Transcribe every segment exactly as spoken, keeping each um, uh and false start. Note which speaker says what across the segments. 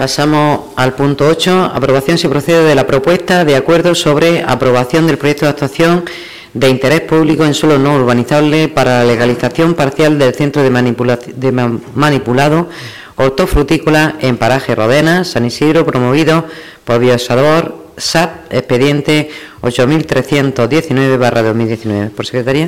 Speaker 1: Pasamos al punto ocho. Aprobación si procede de la propuesta de acuerdo sobre aprobación del proyecto de actuación de interés público en suelo no urbanizable para la legalización parcial del centro de, manipula de manipulado hortofrutícola en paraje Rodena, San Isidro, promovido por Biosador S A P, expediente ocho mil trescientos diecinueve barra dos mil diecinueve. Por secretaría.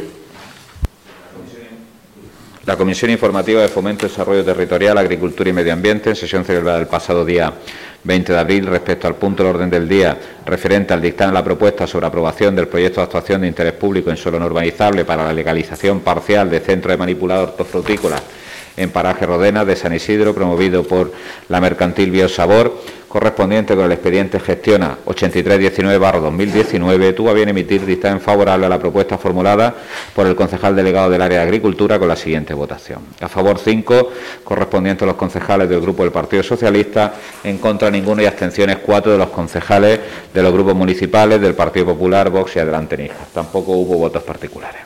Speaker 2: La Comisión Informativa de Fomento y Desarrollo Territorial, Agricultura y Medio Ambiente, en sesión celebrada el pasado día veinte de abril, respecto al punto del orden del día referente al dictamen de la propuesta sobre aprobación del proyecto de actuación de interés público en suelo no urbanizable para la legalización parcial de centro de manipulado hortofrutícola en paraje Rodena de San Isidro, promovido por la mercantil Biosabor, correspondiente con el expediente Gestiona ochenta y tres diecinueve barra dos mil diecinueve, tuvo a bien emitir dictamen favorable a la propuesta formulada por el concejal delegado del área de Agricultura con la siguiente votación. A favor cinco, correspondiente a los concejales del Grupo del Partido Socialista, en contra ninguno y abstenciones cuatro de los concejales de los grupos municipales del Partido Popular, Vox y Adelante Níjar. Tampoco hubo votos particulares.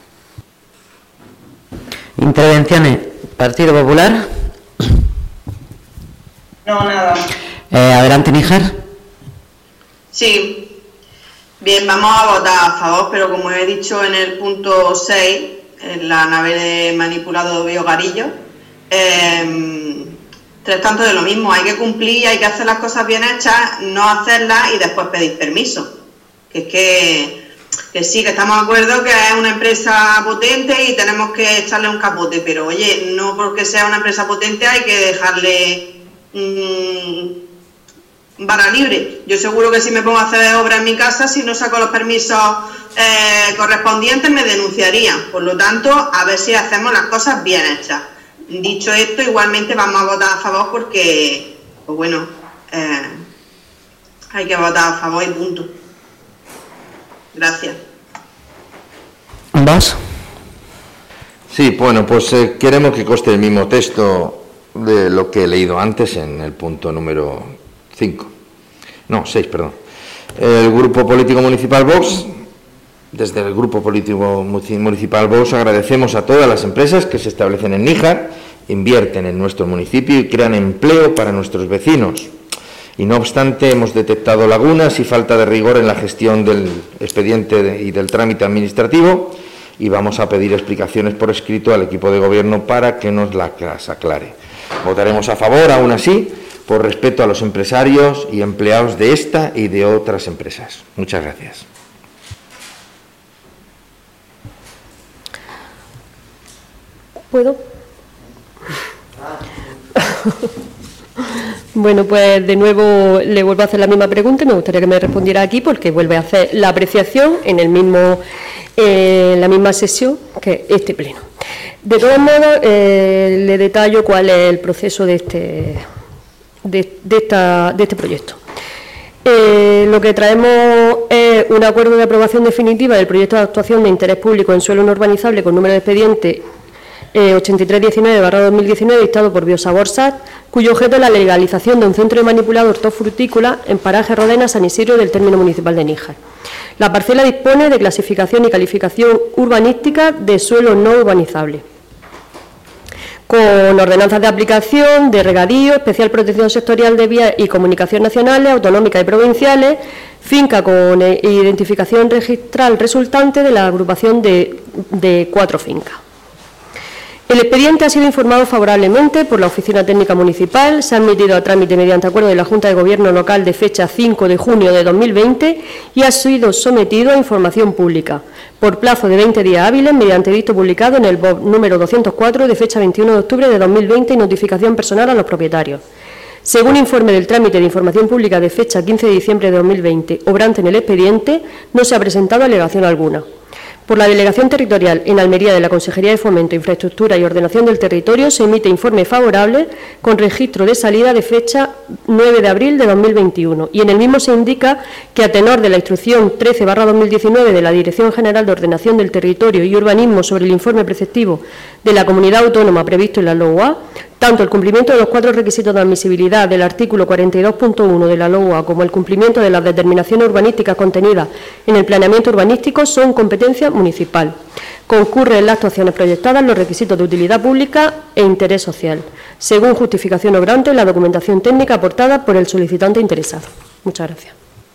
Speaker 1: Intervenciones. Partido Popular.
Speaker 3: No, nada.
Speaker 1: Eh, Adelante Níjar.
Speaker 3: Sí. Bien, vamos a votar a favor, pero como he dicho en el punto seis, en la nave de manipulado biogarillo, eh, tres tanto de lo mismo, hay que cumplir, hay que hacer las cosas bien hechas, no hacerlas y después pedir permiso. Que es que, que sí, que estamos de acuerdo que es una empresa potente y tenemos que echarle un capote, pero oye, no porque sea una empresa potente hay que dejarle mmm, barra libre. Yo seguro que si me pongo a hacer obra en mi casa, si no saco los permisos eh, correspondientes, me denunciarían. Por lo tanto, a ver si hacemos las cosas bien hechas. Dicho esto, igualmente vamos a votar a favor porque, pues bueno, eh, hay que votar a favor y punto. Gracias.
Speaker 1: ¿Vas?
Speaker 4: Sí, bueno, pues eh, queremos que conste el mismo texto de lo que he leído antes en el punto número cinco. No, seis, perdón. El Grupo Político Municipal Vox, desde el Grupo Político Municipal Vox agradecemos a todas las empresas que se establecen en Níjar, invierten en nuestro municipio y crean empleo para nuestros vecinos. Y no obstante, hemos detectado lagunas y falta de rigor en la gestión del expediente y del trámite administrativo y vamos a pedir explicaciones por escrito al equipo de gobierno para que nos las aclare. Votaremos a favor, aún así, por respeto a los empresarios y empleados de esta y de otras empresas. Muchas gracias.
Speaker 5: ¿Puedo? Bueno, pues de nuevo le vuelvo a hacer la misma pregunta y me gustaría que me respondiera aquí porque vuelve a hacer la apreciación en el mismo, eh, la misma sesión que este pleno. De todos modos, eh, le detallo cuál es el proceso de este, de, de esta, de este proyecto. Eh, lo que traemos es un acuerdo de aprobación definitiva del proyecto de actuación de interés público en suelo no urbanizable con número de expediente Eh, ochenta y tres diecinueve barra dos mil diecinueve, dictado por Biosabor S A T, cuyo objeto es la legalización de un centro de manipulado hortofrutícola en paraje Rodena, San Isidro del término municipal de Níjar. La parcela dispone de clasificación y calificación urbanística de suelo no urbanizable, con ordenanzas de aplicación, de regadío, especial protección sectorial de vías y comunicación nacionales, autonómicas y provinciales, finca con identificación registral resultante de la agrupación de, de cuatro fincas. El expediente ha sido informado favorablemente por la Oficina Técnica Municipal, se ha admitido a trámite mediante acuerdo de la Junta de Gobierno Local de fecha cinco de junio de dos mil veinte y ha sido sometido a información pública por plazo de veinte días hábiles mediante edicto publicado en el B O B número doscientos cuatro de fecha veintiuno de octubre de dos mil veinte y notificación personal a los propietarios. Según informe del trámite de información pública de fecha quince de diciembre de dos mil veinte, obrante en el expediente, no se ha presentado alegación alguna. Por la Delegación Territorial en Almería de la Consejería de Fomento, Infraestructura y Ordenación del Territorio se emite informe favorable con registro de salida de fecha nueve de abril de dos mil veintiuno y en el mismo se indica que a tenor de la instrucción trece barra dos mil diecinueve de la Dirección General de Ordenación del Territorio y Urbanismo sobre el informe preceptivo de la Comunidad Autónoma previsto en la LOUA, tanto el cumplimiento de los cuatro requisitos de admisibilidad del artículo cuarenta y dos punto uno de la LOUA como el cumplimiento de las determinaciones urbanísticas contenidas en el planeamiento urbanístico son competencia municipal. Concurre en las actuaciones proyectadas los requisitos de utilidad pública e interés social, según justificación obrante en la documentación técnica aportada aportada por el solicitante interesado. Muchas gracias.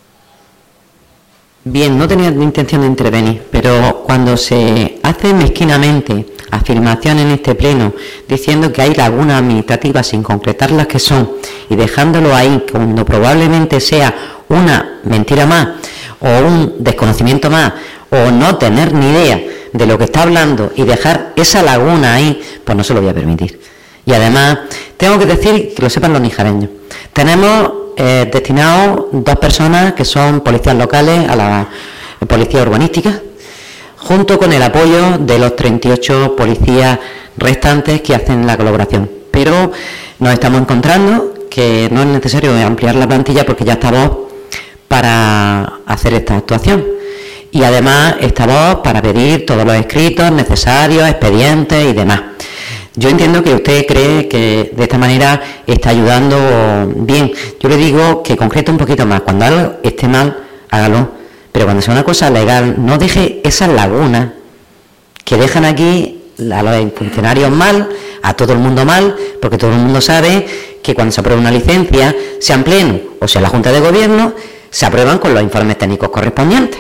Speaker 1: Bien, no tenía intención de intervenir, pero cuando se hace mezquinamente afirmación en este pleno diciendo que hay lagunas administrativas sin concretar las que son y dejándolo ahí cuando probablemente sea una mentira más o un desconocimiento más o no tener ni idea de lo que está hablando y dejar esa laguna ahí, pues no se lo voy a permitir. Y además, tengo que decir, que lo sepan los nijareños, tenemos eh, destinados dos personas que son policías locales a la policía urbanística, junto con el apoyo de los treinta y ocho policías restantes que hacen la colaboración. Pero nos estamos encontrando que no es necesario ampliar la plantilla porque ya estamos para hacer esta actuación. Y además estamos para pedir todos los escritos necesarios, expedientes y demás. Yo entiendo que usted cree que de esta manera está ayudando bien. Yo le digo que concrete un poquito más. Cuando algo esté mal, hágalo. Pero cuando sea una cosa legal, no deje esas lagunas que dejan aquí a los funcionarios mal, a todo el mundo mal, porque todo el mundo sabe que cuando se aprueba una licencia, sea en pleno o sea en la Junta de Gobierno, se aprueban con los informes técnicos correspondientes.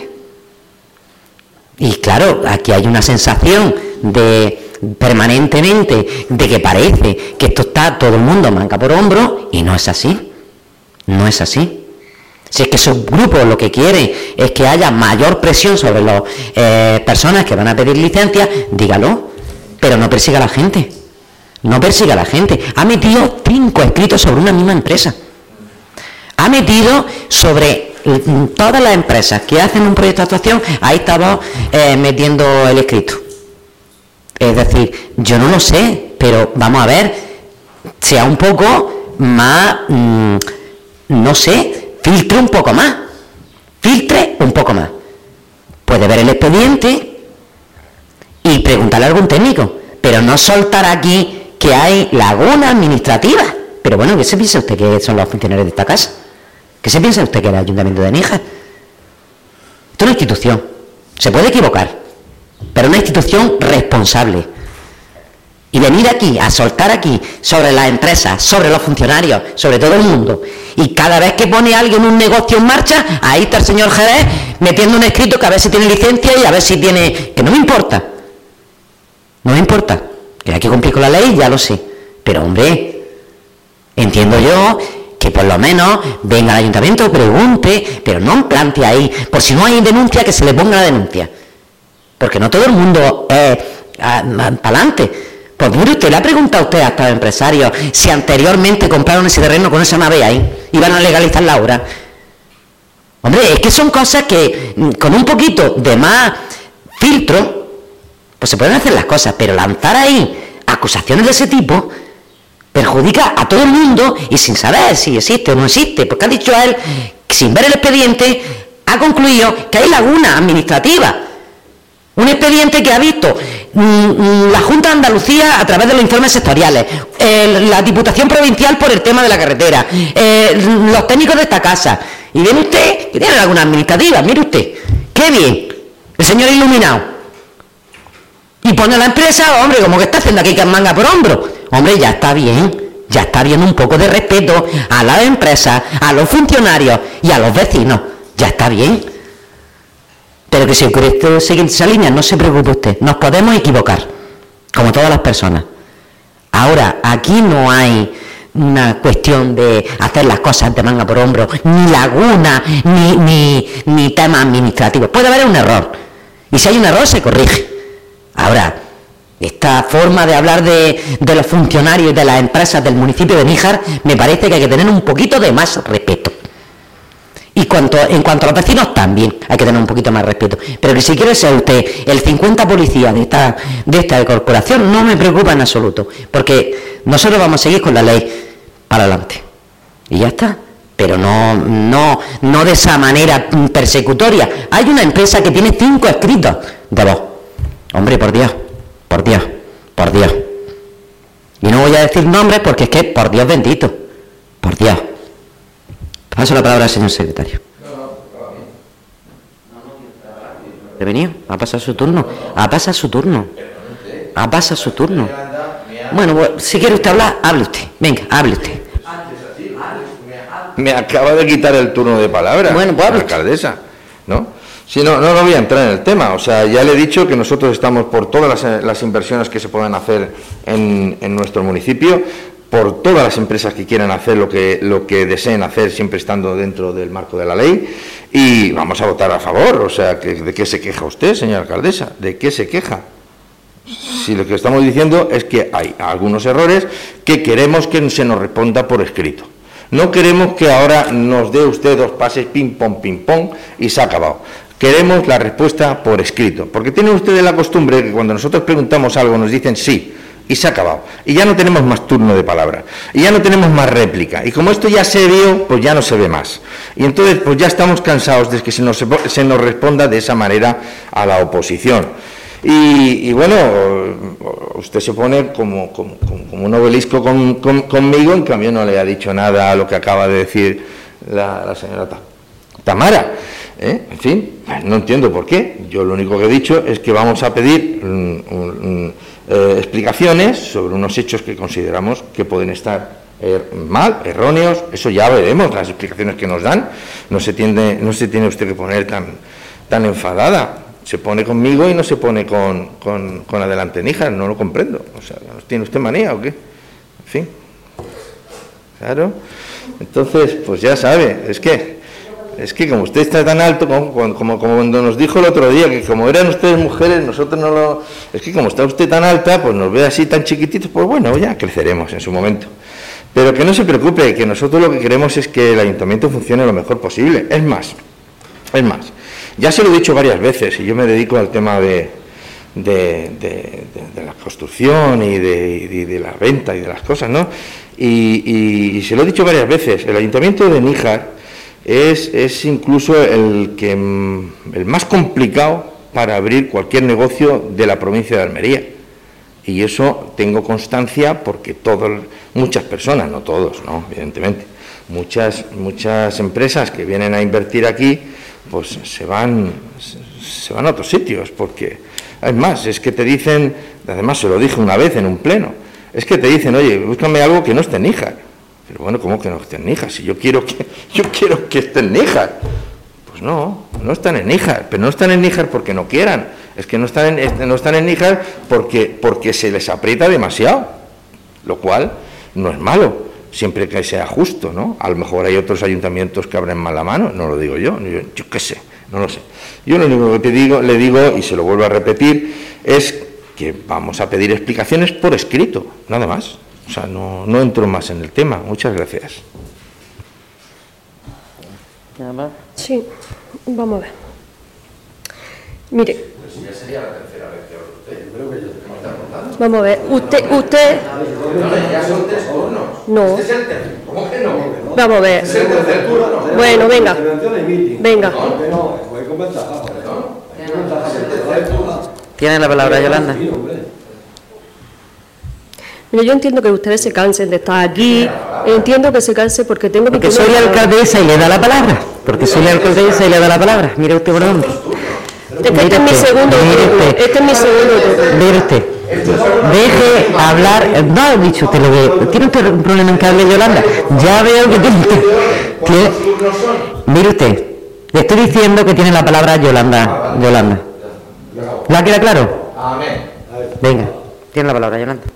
Speaker 1: Y claro, aquí hay una sensación de permanentemente de que parece que esto está todo el mundo manga por hombro y no es así, no es así. Si es que esos grupos lo que quieren es que haya mayor presión sobre las eh, personas que van a pedir licencia, dígalo, pero no persiga a la gente, no persiga a la gente. Ha metido cinco escritos sobre una misma empresa, ha metido sobre todas las empresas que hacen un proyecto de actuación, ahí estamos eh, metiendo el escrito. Es decir, yo no lo sé, pero vamos a ver, sea un poco más, mmm, no sé, filtre un poco más, filtre un poco más. Puede ver el expediente y preguntarle a algún técnico, pero no soltar aquí que hay laguna administrativa. Pero bueno, ¿qué se piensa usted que son los funcionarios de esta casa? ¿Qué se piensa usted que era el Ayuntamiento de Níjar? Esto es una institución, se puede equivocar, pero una institución responsable. Y venir aquí, a soltar aquí, sobre las empresas, sobre los funcionarios, sobre todo el mundo, y cada vez que pone alguien un negocio en marcha, ahí está el señor Jerez metiendo un escrito que a ver si tiene licencia y a ver si tiene... que no me importa, no me importa, que hay que cumplir con la ley, ya lo sé, pero hombre, entiendo yo que por lo menos venga al ayuntamiento, pregunte, pero no plantee ahí, por si no hay denuncia, que se le ponga la denuncia. Porque no todo el mundo es para adelante. Pues mire usted, le ha preguntado a usted a estos empresarios si anteriormente compraron ese terreno con esa nave ahí, iban a legalizar la obra. Hombre, es que son cosas que con un poquito de más filtro, pues se pueden hacer las cosas, pero lanzar ahí acusaciones de ese tipo perjudica a todo el mundo y sin saber si existe o no existe, porque ha dicho a él, sin ver el expediente, ha concluido que hay laguna administrativa. Un expediente que ha visto mmm, la Junta de Andalucía a través de los informes sectoriales, eh, la Diputación Provincial por el tema de la carretera, eh, los técnicos de esta casa. Y viene usted, que tiene laguna administrativa, mire usted, qué bien, el señor iluminado. Y pone a la empresa, hombre, como que está haciendo aquí que manga por hombro. Hombre, ya está bien, ya está bien un poco de respeto a las empresas, a los funcionarios y a los vecinos. Ya está bien. Pero que si quiere seguir esa línea, no se preocupe usted, nos podemos equivocar, como todas las personas. Ahora, aquí no hay una cuestión de hacer las cosas de manga por hombro, ni laguna, ni, ni, ni temas administrativos. Puede haber un error, y si hay un error se corrige. Ahora, esta forma de hablar de, de los funcionarios y de las empresas del municipio de Níjar, me parece que hay que tener un poquito de más respeto. Y cuanto, en cuanto a los vecinos también hay que tener un poquito más respeto. Pero que si quiere ser usted el cincuenta policías de esta, de esta corporación, no me preocupa en absoluto. Porque nosotros vamos a seguir con la ley para adelante. Y ya está. Pero no, no, no de esa manera persecutoria. Hay una empresa que tiene cinco escritos de voz. Hombre, por Dios, por Dios, por Dios. Y no voy a decir nombres porque es que, por Dios bendito, por Dios. Paso la palabra al señor secretario. ¿He venido? ¿Ha pasado su turno? ¿Ha pasado su turno? ¿Ha pasado su turno? Bueno, pues, si quiere usted hablar, hable usted. Venga, hable usted.
Speaker 4: Me acaba de quitar el turno de palabra,
Speaker 1: bueno, pues,
Speaker 4: la alcaldesa, ¿no? Si no, no, no voy a entrar en el tema. O sea, ya le he dicho que nosotros estamos por todas las, las inversiones que se puedan hacer en, en nuestro municipio, por todas las empresas que quieran hacer lo que, lo que deseen hacer, siempre estando dentro del marco de la ley, y vamos a votar a favor. O sea, que, ¿de qué se queja usted, señora alcaldesa? ¿De qué se queja? Si lo que estamos diciendo es que hay algunos errores que queremos que se nos responda por escrito. No queremos que ahora nos dé usted dos pases, ping, pong, ping, pong, y se ha acabado. Queremos la respuesta por escrito, porque tienen ustedes la costumbre que cuando nosotros preguntamos algo nos dicen sí, y se ha acabado. Y ya no tenemos más turno de palabra, y ya no tenemos más réplica. Y como esto ya se vio, pues ya no se ve más. Y entonces, pues ya estamos cansados de que se nos, se nos responda de esa manera a la oposición. Y, y bueno, usted se pone como, como, como un obelisco con, con, conmigo, en cambio no le ha dicho nada a lo que acaba de decir la, la señora Tamara. ¿Eh? En fin, no entiendo por qué. Yo lo único que he dicho es que vamos a pedir um, um, eh, explicaciones sobre unos hechos que consideramos que pueden estar er, mal, erróneos. Eso ya veremos, las explicaciones que nos dan. No se tiende, no se tiene usted que poner tan, tan enfadada. Se pone conmigo y no se pone con, con, con Adelante Níjar, no lo comprendo. O sea, ¿tiene usted manía o qué? En fin. Claro. Entonces, pues ya sabe, es que, es que como usted está tan alto, como, como, como cuando nos dijo el otro día, que como eran ustedes mujeres, nosotros no lo... Es que como está usted tan alta, pues nos ve así tan chiquititos, pues bueno, ya creceremos en su momento. Pero que no se preocupe, que nosotros lo que queremos es que el ayuntamiento funcione lo mejor posible. Es más, es más. Ya se lo he dicho varias veces, y yo me dedico al tema de, de, de, de, de la construcción y de, y de la venta y de las cosas, ¿no? Y, y, y se lo he dicho varias veces, el Ayuntamiento de Níjar es, es incluso el, que, el más complicado para abrir cualquier negocio de la provincia de Almería. Y eso tengo constancia porque todos, muchas personas, no todos, ¿no? Evidentemente, muchas, muchas empresas que vienen a invertir aquí, pues se van, se van a otros sitios, porque, es más, es que te dicen, además se lo dije una vez en un pleno, es que te dicen, oye, búscame algo que no esté en Níjar. Pero bueno, ¿cómo que no esté en Níjar? Si yo quiero que, yo quiero que esté en Níjar. Pues no, no están en Níjar, pero no están en Níjar porque no quieran, es que no están en, no están en Níjar porque, porque se les aprieta demasiado, lo cual no es malo, siempre que sea justo, ¿no? A lo mejor hay otros ayuntamientos que abren mal la mano, no lo digo yo, yo, yo qué sé, no lo sé. Yo lo único que te digo, le digo, y se lo vuelvo a repetir, es que vamos a pedir explicaciones por escrito, nada más. O sea, no, no entro más en el tema. Muchas gracias.
Speaker 5: ¿Nada más? Sí, vamos a ver. Mire.
Speaker 4: Ya sería la tercera vez que hablo usted. Yo creo que yo tengo que estar contando.
Speaker 5: Vamos a ver. Usted, usted.
Speaker 4: Ya son tres turnos.
Speaker 5: No.
Speaker 4: Este es el tercer. ¿Cómo que no?
Speaker 5: Vamos a ver.
Speaker 4: Este es el tercer turno.
Speaker 5: Bueno, venga. Venga.
Speaker 1: Tiene la palabra, Yolanda.
Speaker 5: Mire, yo entiendo que ustedes se cansen de estar aquí, entiendo que se cansen porque tengo...
Speaker 1: Porque soy la alcaldesa y le da la palabra, porque soy la alcaldesa y le da la palabra. Mire usted por dónde.
Speaker 5: Es que este es mi segundo turno, este es mi segundo turno.
Speaker 1: Mire usted, deje hablar, no ha dicho usted lo que... ¿Tiene usted un problema en que hable Yolanda? Ya veo que tiene usted... Tiene, mire usted, le estoy diciendo que tiene la palabra Yolanda, Yolanda. ¿La queda claro?
Speaker 4: Amén.
Speaker 1: Venga, tiene la palabra Yolanda.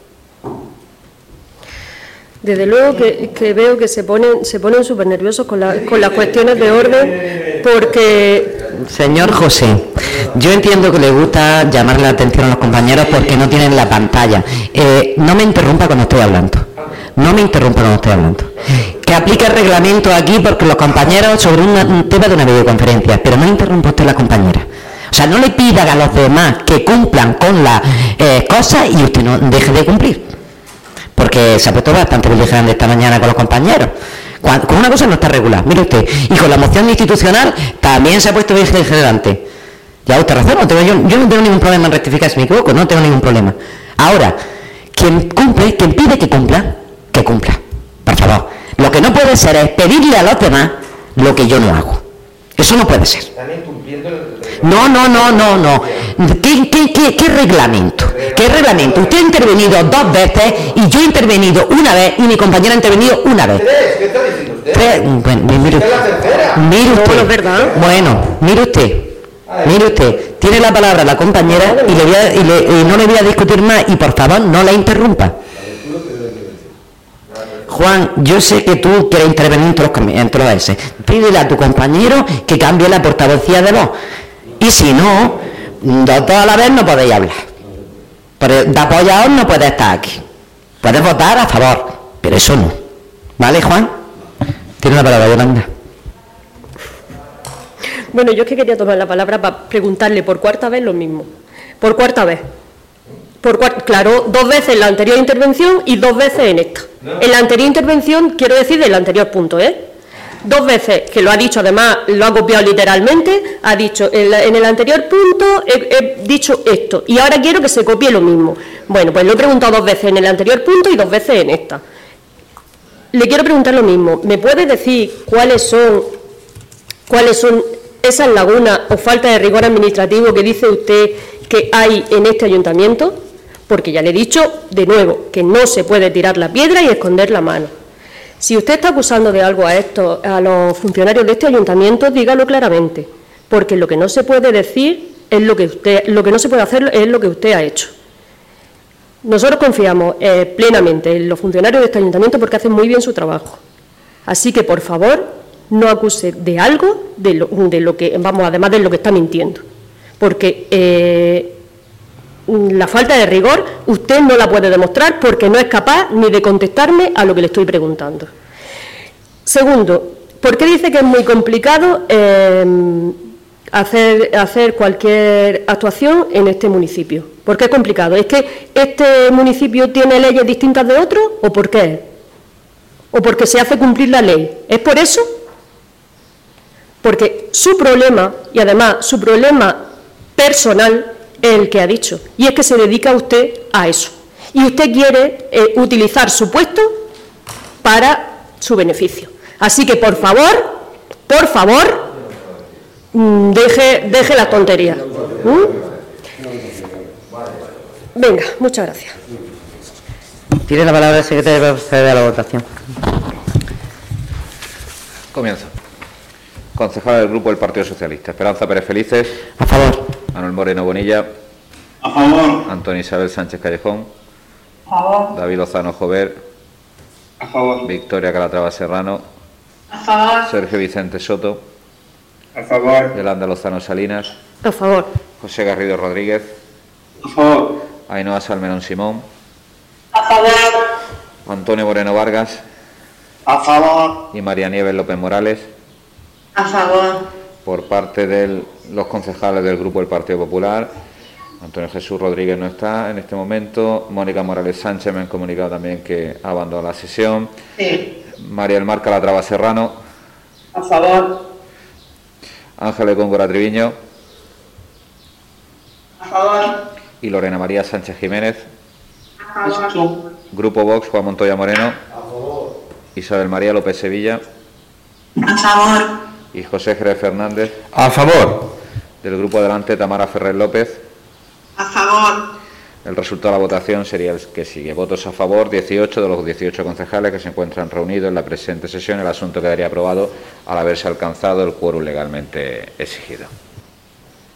Speaker 5: Desde luego que, que veo que se ponen se ponen súper nerviosos con, la, con las cuestiones de orden, porque...
Speaker 1: Señor José, yo entiendo que le gusta llamar la atención a los compañeros porque no tienen la pantalla. Eh, no me interrumpa cuando estoy hablando. No me interrumpa cuando estoy hablando. Que aplique el reglamento aquí porque los compañeros sobre una, un tema de una videoconferencia, pero no interrumpa usted a la compañera. O sea, no le pida a los demás que cumplan con las eh, cosas y usted no deje de cumplir. Porque se ha puesto bastante beligerante esta mañana con los compañeros. Cuando, con una cosa no está regular, mire usted. Y con la moción institucional también se ha puesto beligerante. Ya usted razón, no tengo, yo, yo no tengo ningún problema en rectificar si me equivoco, no tengo ningún problema. Ahora, quien cumple, quien pide que cumpla, que cumpla. Por favor. Lo que no puede ser es pedirle a los demás lo que yo no hago. Eso no puede ser. No, no, no, no, no. ¿Qué, qué, qué, qué reglamento? ¿Qué reglamento? Usted ha intervenido dos veces y yo he intervenido una vez y mi compañera ha intervenido una vez.
Speaker 4: ¿Qué está diciendo?
Speaker 1: Mire usted.
Speaker 5: No, no es verdad.
Speaker 1: Bueno, mire usted. Mire usted. Tiene la palabra la compañera y, le voy a, y, le, y no le voy a discutir más. Y por favor, no la interrumpa. Juan, yo sé que tú quieres intervenir entre los, entre los ese. Pídele a tu compañero que cambie la portavocía de voz. Y si no, de toda la vez no podéis hablar. Pero de apoyados no puedes estar aquí. Puedes votar a favor, pero eso no. ¿Vale, Juan? Tiene la palabra, Yolanda.
Speaker 5: Bueno, yo es que quería tomar la palabra para preguntarle por cuarta vez lo mismo. Por cuarta vez. Por cuarta, claro, dos veces en la anterior intervención y dos veces en esta. En la anterior intervención, quiero decir del anterior punto, ¿eh? Dos veces, que lo ha dicho, además, lo ha copiado literalmente, ha dicho, en, la, en el anterior punto he, he dicho esto, y ahora quiero que se copie lo mismo. Bueno, pues lo he preguntado dos veces en el anterior punto y dos veces en esta. Le quiero preguntar lo mismo. ¿Me puede decir cuáles son, cuáles son esas lagunas o falta de rigor administrativo que dice usted que hay en este ayuntamiento? Porque ya le he dicho, de nuevo, que no se puede tirar la piedra y esconder la mano. Si usted está acusando de algo a esto, a los funcionarios de este ayuntamiento, dígalo claramente, porque lo que no se puede decir es lo que usted, lo que no se puede hacer es lo que usted ha hecho. Nosotros confiamos eh, plenamente en los funcionarios de este ayuntamiento porque hacen muy bien su trabajo. Así que, por favor, no acuse de algo de lo, de lo que, vamos, además de lo que está mintiendo, porque eh, la falta de rigor usted no la puede demostrar porque no es capaz ni de contestarme a lo que le estoy preguntando. Segundo, ¿por qué dice que es muy complicado eh, hacer, hacer cualquier actuación en este municipio? ¿Por qué es complicado? ¿Es que este municipio tiene leyes distintas de otros o por qué? ¿O porque se hace cumplir la ley? ¿Es por eso? Porque su problema, y además su problema personal, es el que ha dicho, y es que se dedica usted a eso. Y usted quiere eh, utilizar su puesto para su beneficio. Así que, por favor, por favor, mmm, deje, deje las tonterías. ¿Mm? Venga, muchas gracias.
Speaker 1: Tiene la palabra el secretario para proceder a la votación.
Speaker 2: Comienzo. Concejala del Grupo del Partido Socialista. Esperanza Pérez Felices.
Speaker 1: A favor.
Speaker 2: Manuel Moreno Bonilla.
Speaker 6: A favor.
Speaker 2: Antonio Isabel Sánchez Callejón.
Speaker 3: A favor.
Speaker 2: David Lozano Jover.
Speaker 6: A favor.
Speaker 2: Victoria Calatrava Serrano.
Speaker 3: A favor.
Speaker 2: Sergio Vicente Soto.
Speaker 6: A favor.
Speaker 2: Yolanda Lozano Salinas.
Speaker 5: A favor.
Speaker 2: José Garrido Rodríguez.
Speaker 6: A favor.
Speaker 2: Ainhoa Salmerón Simón.
Speaker 3: A favor.
Speaker 2: Antonio Moreno Vargas.
Speaker 6: A favor.
Speaker 2: Y María Nieves López Morales.
Speaker 3: A favor.
Speaker 2: Por parte de los concejales del Grupo del Partido Popular, Antonio Jesús Rodríguez no está en este momento. Mónica Morales Sánchez me han comunicado también que ha abandonado la sesión.
Speaker 3: Sí.
Speaker 2: María del Mar Calatrava Serrano.
Speaker 3: A favor.
Speaker 2: Ángeles Góngora Triviño.
Speaker 3: A favor.
Speaker 2: Y Lorena María Sánchez Jiménez.
Speaker 3: A favor.
Speaker 2: Grupo Vox, Juan Montoya Moreno. A favor. Isabel María López Sevilla.
Speaker 3: A favor.
Speaker 2: Y José Jerez Fernández.
Speaker 4: A favor.
Speaker 2: Del Grupo Adelante, Tamara Ferrer López.
Speaker 3: A favor.
Speaker 2: El resultado de la votación sería el que sigue. Votos a favor, dieciocho de los dieciocho concejales que se encuentran reunidos en la presente sesión. El asunto quedaría aprobado al haberse alcanzado el quórum legalmente exigido.